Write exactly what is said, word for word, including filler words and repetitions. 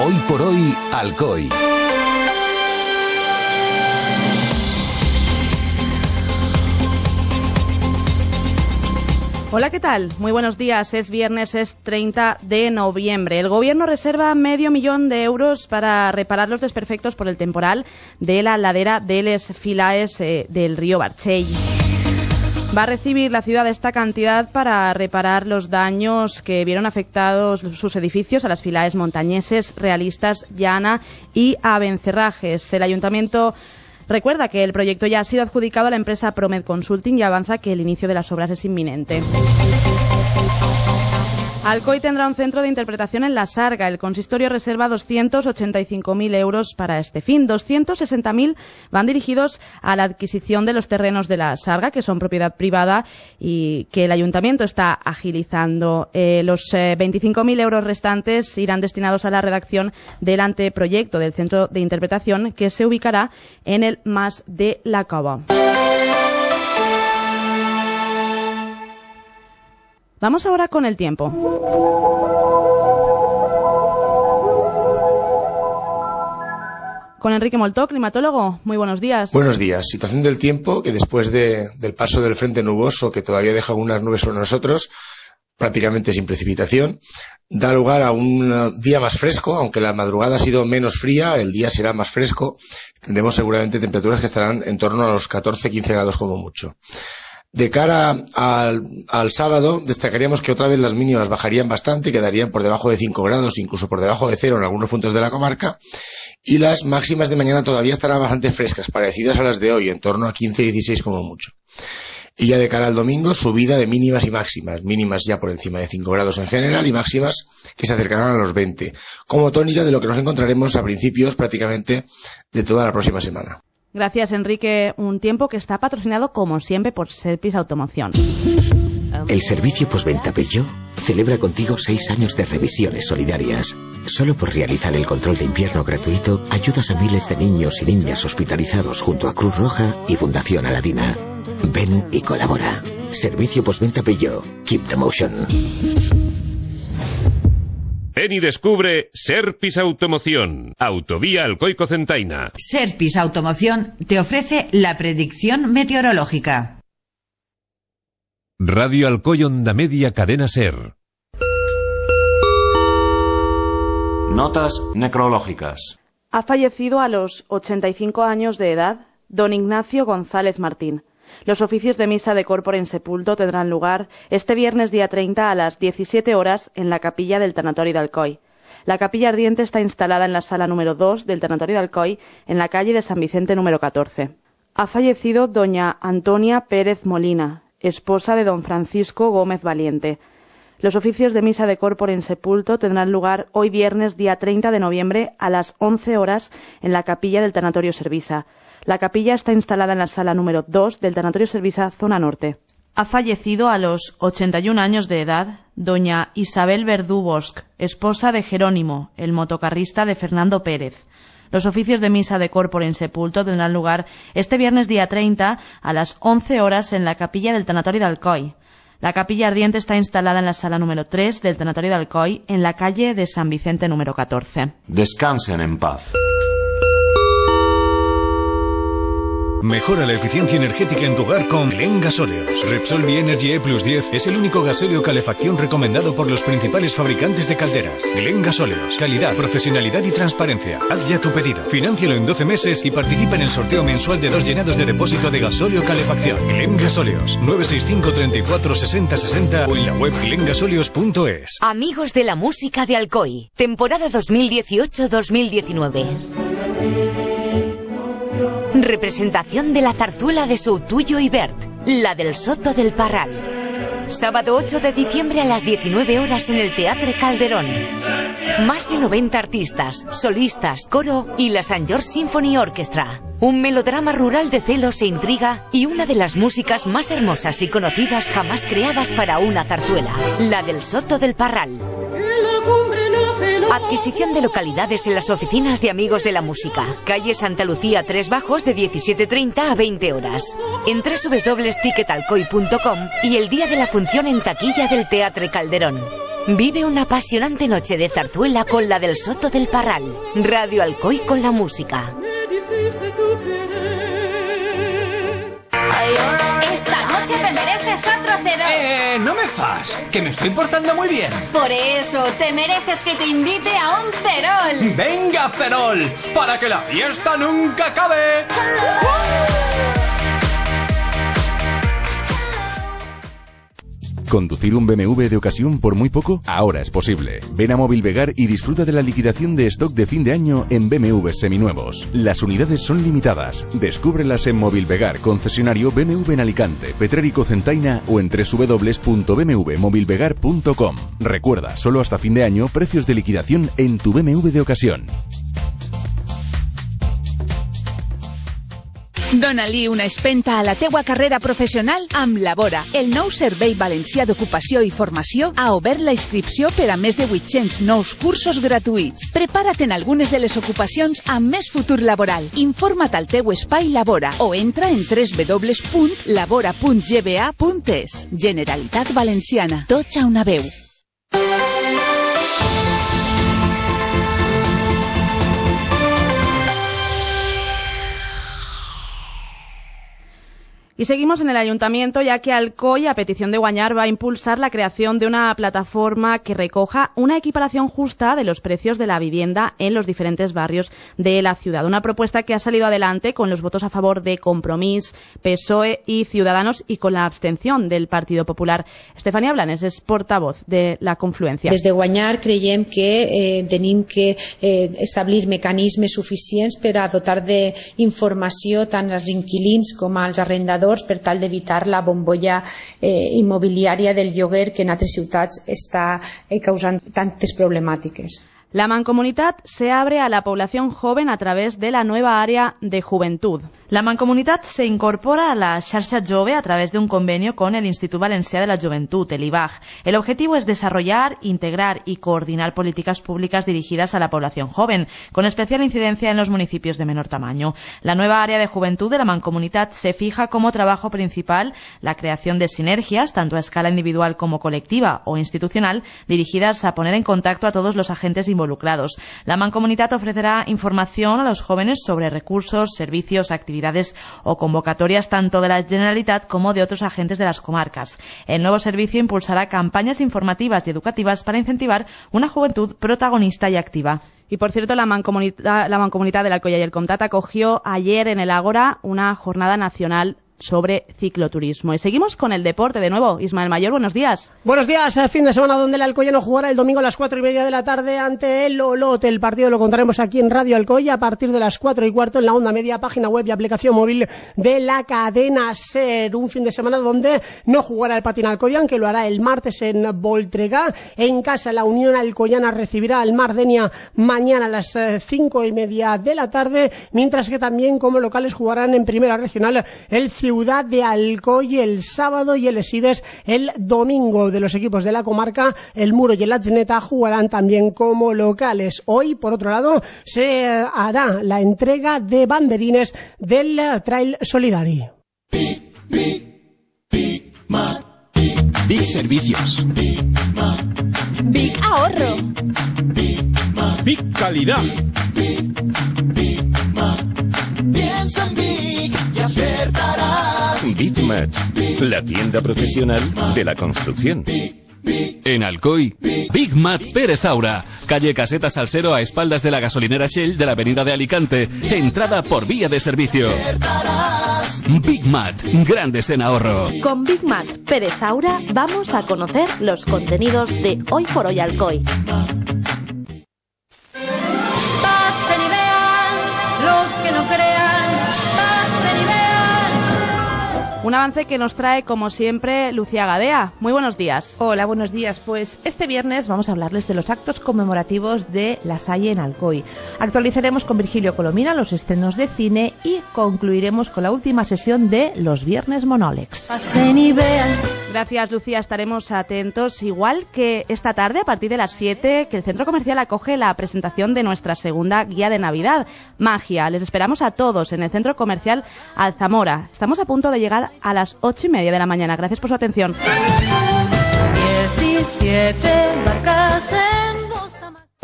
Hoy por hoy, Alcoy. Hola, ¿qué tal? Muy buenos días. Es viernes, es treinta de noviembre. El Gobierno reserva medio millón de euros para reparar los desperfectos por el temporal de la ladera de Les Filaes eh, del río Barchell. Va a recibir la ciudad esta cantidad para reparar los daños que vieron afectados sus edificios a las Filaes montañeses, Realistas, Llana y Abencerrajes. El Ayuntamiento recuerda que el proyecto ya ha sido adjudicado a la empresa Promed Consulting y avanza que el inicio de las obras es inminente. Alcoy tendrá un centro de interpretación en La Sarga. El consistorio reserva doscientos ochenta y cinco mil euros para este fin. doscientos sesenta mil van dirigidos a la adquisición de los terrenos de La Sarga, que son propiedad privada y que el ayuntamiento está agilizando. Eh, los eh, veinticinco mil euros restantes irán destinados a la redacción del anteproyecto del centro de interpretación, que se ubicará en el Mas de la Cova. Vamos ahora con el tiempo. Con Enrique Moltó, climatólogo. Muy buenos días. Buenos días. Situación del tiempo que después de, del paso del frente nuboso, que todavía deja algunas nubes sobre nosotros, prácticamente sin precipitación, da lugar a un día más fresco. Aunque la madrugada ha sido menos fría, el día será más fresco. Tendremos seguramente temperaturas que estarán en torno a los catorce a quince grados como mucho. De cara al, al sábado, destacaríamos que otra vez las mínimas bajarían bastante, quedarían por debajo de cinco grados, incluso por debajo de cero en algunos puntos de la comarca, y las máximas de mañana todavía estarán bastante frescas, parecidas a las de hoy, en torno a quince a dieciséis como mucho. Y ya de cara al domingo, subida de mínimas y máximas, mínimas ya por encima de cinco grados en general y máximas que se acercarán a los veinte, como tónica de lo que nos encontraremos a principios prácticamente de toda la próxima semana. Gracias, Enrique. Un tiempo que está patrocinado, como siempre, por Serpis Automoción. El servicio postventa Peugeot celebra contigo seis años de revisiones solidarias. Solo por realizar el control de invierno gratuito, ayudas a miles de niños y niñas hospitalizados junto a Cruz Roja y Fundación Aladina. Ven y colabora. Servicio postventa Peugeot. Keep the motion. Ven y descubre Serpis Automoción, Autovía Alcoy-Cocentaina. Serpis Automoción te ofrece la predicción meteorológica. Radio Alcoy Onda Media Cadena Ser. Notas necrológicas. Ha fallecido a los ochenta y cinco años de edad don Ignacio González Martín. Los oficios de misa de corpore en sepulto tendrán lugar este viernes día treinta a las diecisiete horas en la capilla del tanatorio de Alcoy. La capilla ardiente está instalada en la sala número dos del tanatorio de Alcoy, en la calle de San Vicente número catorce. Ha fallecido doña Antonia Pérez Molina, esposa de don Francisco Gómez Valiente. Los oficios de misa de corpore en sepulto tendrán lugar hoy viernes día treinta de noviembre a las once horas en la capilla del tanatorio Servisa. La capilla está instalada en la sala número dos del tanatorio Servisa, zona norte. Ha fallecido a los ochenta y un años de edad doña Isabel Verdú Bosch, esposa de Jerónimo, el motocarrista de Fernando Pérez. Los oficios de misa de corpore en sepulto tendrán lugar este viernes día treinta a las once horas en la capilla del tanatorio de Alcoy. La capilla ardiente está instalada en la sala número tres del tanatorio de Alcoy, en la calle de San Vicente número catorce. Descansen en paz. Mejora la eficiencia energética en tu hogar con Glen Gasóleos. Repsol B-Energy E Plus diez es el único gasóleo calefacción recomendado por los principales fabricantes de calderas. Glen Gasóleos. Calidad, profesionalidad y transparencia. Haz ya tu pedido. Financialo en doce meses y participa en el sorteo mensual de dos llenados de depósito de gasóleo calefacción. Glen Gasóleos. nueve seis cinco, treinta y cuatro, sesenta, sesenta o en la web glen gasóleos punto es. Amigos de la música de Alcoy. Temporada dos mil dieciocho dos mil diecinueve. Representación de la zarzuela de Soutuyo y Bert, la del Soto del Parral. Sábado ocho de diciembre a las diecinueve horas en el Teatre Calderón. Más de noventa artistas, solistas, coro y la Saint George Symphony Orchestra. Un melodrama rural de celos e intriga y una de las músicas más hermosas y conocidas jamás creadas para una zarzuela, la del Soto del Parral. Adquisición de localidades en las oficinas de Amigos de la Música. Calle Santa Lucía tres Bajos de diecisiete treinta a veinte horas. En doble u doble u doble u punto ticket alcoy punto com y el día de la función en taquilla del Teatre Calderón. Vive una apasionante noche de zarzuela con la del Soto del Parral. Radio Alcoy con la música. Esta noche te mereces otro Cerol. Eh, no me fas, que me estoy portando muy bien. Por eso, te mereces que te invite a un Cerol. ¡Venga, Cerol! ¡Para que la fiesta nunca acabe! ¿Conducir un B M W de ocasión por muy poco? Ahora es posible. Ven a Mobilvegar y disfruta de la liquidación de stock de fin de año en B M W seminuevos. Las unidades son limitadas. Descúbrelas en Mobilvegar, concesionario B M W en Alicante, Petrer Cocentaina o en doble u doble u doble u punto b m w mobilvegar punto com. Recuerda, solo hasta fin de año, precios de liquidación en tu B M W de ocasión. Dóna-li una espenta a la teua carrera professional amb Labora. El nou Servei Valencià d'Ocupació i Formació ha obert la inscripció per a més de vuit-cents nous cursos gratuïts. Prepara't en algunes de les ocupacions amb més futur laboral. Informa't al teu espai Labora o entra en doble u doble u doble u punt labora punt g b a punt e s. Generalitat Valenciana. Tots a una veu. Y seguimos en el Ayuntamiento, ya que Alcoy, a petición de Guañar, va a impulsar la creación de una plataforma que recoja una equiparación justa de los precios de la vivienda en los diferentes barrios de la ciudad. Una propuesta que ha salido adelante con los votos a favor de Compromís, P S O E y Ciudadanos y con la abstención del Partido Popular. Estefanía Blanes és portavoz de la Confluència. Des de Guañar creiem que eh, tenim que eh, establir mecanismes suficients per a dotar d'informació tant als inquilins com als arrendadors per tal d'evitar la bombolla eh, immobiliària del lloguer que en altres ciutats està eh, causant tantes problemàtiques. La Mancomunitat se abre a la población joven a través de la nueva área de juventud. La Mancomunitat se incorpora a la xarxa Jove a través de un convenio con el Instituto Valencià de la Juventud, el I B A J. El objetivo es desarrollar, integrar y coordinar políticas públicas dirigidas a la población joven, con especial incidencia en los municipios de menor tamaño. La nueva área de juventud de la Mancomunitat se fija como trabajo principal la creación de sinergias, tanto a escala individual como colectiva o institucional, dirigidas a poner en contacto a todos los agentes involucrados. La Mancomunitat ofrecerá información a los jóvenes sobre recursos, servicios, actividades o convocatorias tanto de la Generalitat como de otros agentes de las comarcas. El nuevo servicio impulsará campañas informativas y educativas para incentivar una juventud protagonista y activa. Y por cierto, la Mancomunitat, la Mancomunitat de Alcoy y el Comtat acogió ayer en el Ágora una jornada nacional sobre cicloturismo. Y seguimos con el deporte de nuevo. Ismael Mayor, buenos días. Buenos días. Fin de semana donde el Alcoyano jugará el domingo a las cuatro y media de la tarde ante el Olot. El partido lo contaremos aquí en Radio Alcoy a partir de las cuatro y cuarto en la onda media, página web y aplicación móvil de la cadena SER. Un fin de semana donde no jugará el Patín Alcoyán, que lo hará el martes en Voltregá. En casa, la Unión Alcoyana recibirá al Mardenia mañana a las cinco y media de la tarde, mientras que también como locales jugarán en primera regional el Ciudad de Alcoy el sábado y el Esides el domingo. De los equipos de la comarca, el Muro y el Atzeneta jugarán también como locales. Hoy, por otro lado, se hará la entrega de banderines del Trail Solidari. Big Servicios. Big Ahorro. Big Calidad. Piensa en Big y acertarás. Big Mat, la tienda profesional de la construcción. En Alcoy, Big Mat Pérez Aura, calle Caseta Salsero a espaldas de la gasolinera Shell de la avenida de Alicante, entrada por vía de servicio. Big Mat, grandes en ahorro. Con Big Mat Pérez Aura vamos a conocer los contenidos de Hoy por Hoy Alcoy. Pasen y vean, los que no crean, pasen y vean. Un avance que nos trae, como siempre, Lucía Gadea. Muy buenos días. Hola, buenos días. Pues este viernes vamos a hablarles de los actos conmemorativos de La Salle en Alcoy. Actualizaremos con Virgilio Colomina los estrenos de cine y concluiremos con la última sesión de Los Viernes Monòlegs. Pasen y vean. Gracias, Lucía. Estaremos atentos, igual que esta tarde, a partir de las siete, que el Centro Comercial acoge la presentación de nuestra segunda guía de Navidad, Magia. Les esperamos a todos en el Centro Comercial Alzamora. Estamos a punto de llegar a las ocho y media de la mañana. Gracias por su atención. Yes, y siete barcas en